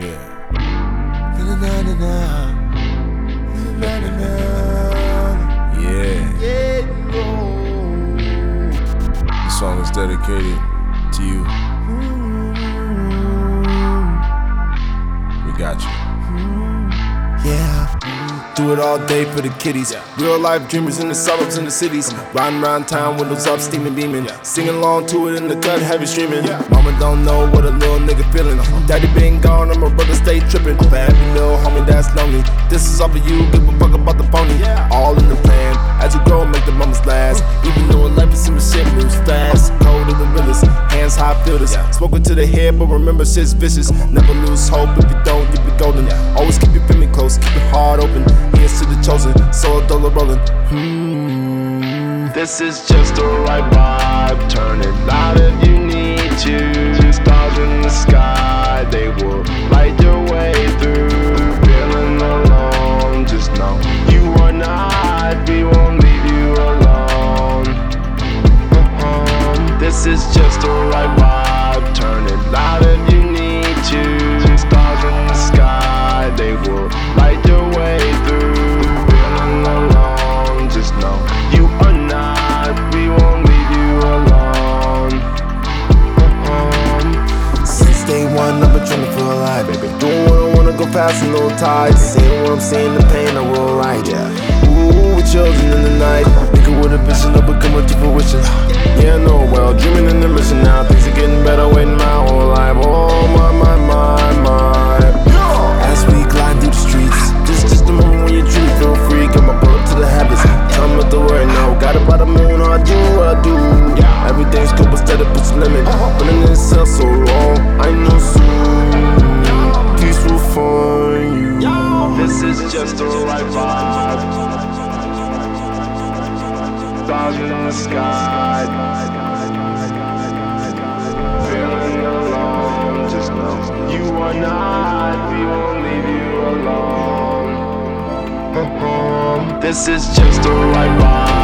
Yeah. Yeah. This song is dedicated to you. We got you. Yeah. Do it all day for the kiddies. Real life dreamers in the suburbs and the cities. Riding around town, windows up, steaming, beaming. Singing along to it in the cut, heavy streaming. Mama don't know what a little nigga feeling. Daddy been gone and my brother stay tripping. For every little homie that's lonely. This is all for you, give a fuck about the pony. All in the plan, as you grow, make the moments last. Even though in life it seems shit moves fast. Cold in the realest, hands high fielders. Smoking to the head, but remember shit's vicious. Never lose hope, if you don't, you be golden. Always keep your family close, keep your heart open. Here's to the chosen, so a dollar rolling. This is just the right vibe. Turn it loud if you need to. Stars in the sky, they will light your way through. Feeling alone, just know you are not. We won't leave you alone. This is just the right vibe. Turn it loud if you need to. Stars in the sky, they will light your way through. Feeling alone, just know you are not. We won't leave you alone. Since day one, I've been trying to feel alive, baby. Doing what I wanna, go past a little tide. Seeing what I'm seeing, the pain I will write. Ooh, we're children in the night. Thinking with a vision of becoming to fruition. Yeah, I know well, dreaming in the mission now. Things are getting better, waiting my whole life. Oh my. As we glide through the streets, this is just the moment when you truly feel free. Got my blood to the habits, tell me what the word now. Got it by the moon, I do what I do. Everything's cool, but steady puts a limit. But in itself so long, I know soon peace will find you. This is just the right vibe. Stars in the sky. Feeling alone, just know you are not. We won't leave you alone. This is just the right vibe.